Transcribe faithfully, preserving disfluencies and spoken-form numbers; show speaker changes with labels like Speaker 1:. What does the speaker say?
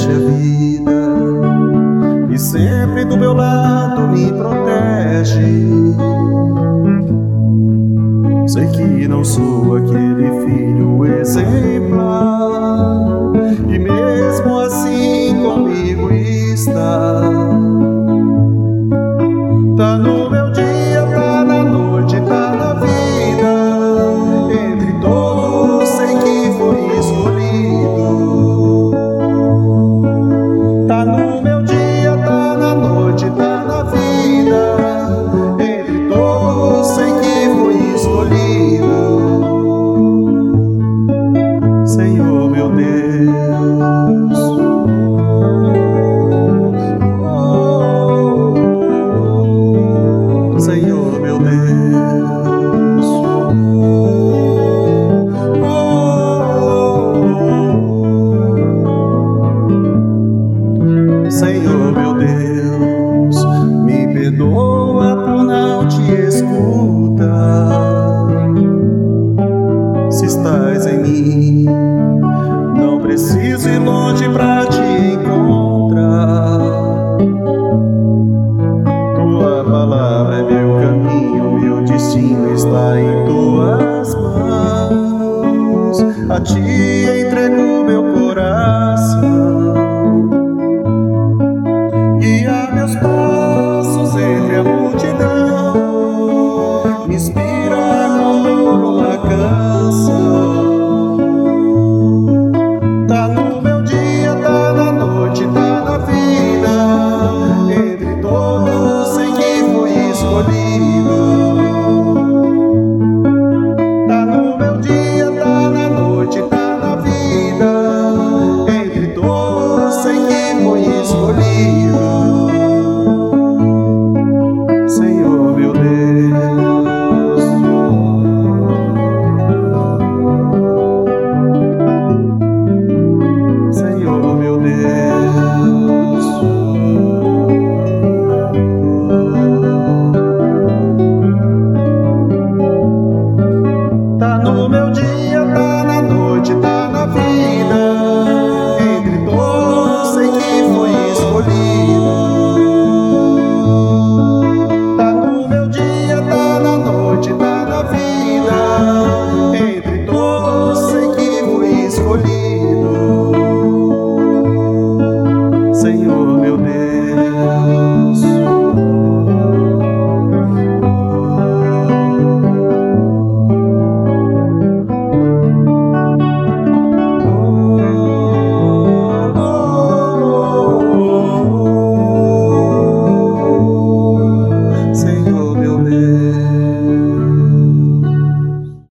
Speaker 1: deste a vida e sempre do meu lado me protege. Sei que não sou aquele filho exemplar, e mesmo assim comigo está. Tá no meu dia, tá na noite, tá na vida. Entre todos sei que foi escolhido. Tá no meu dia, tá na noite, tá na vida. Entre todos sei que foi escolhido. Senhor meu Deus, Senhor meu Deus, Senhor meu Deus, me perdoa por não te escutar. Se estás em mim, não preciso ir longe pra te encontrar. Tua palavra é meu caminho, meu destino está em tuas mãos. A ti entrego meu coração.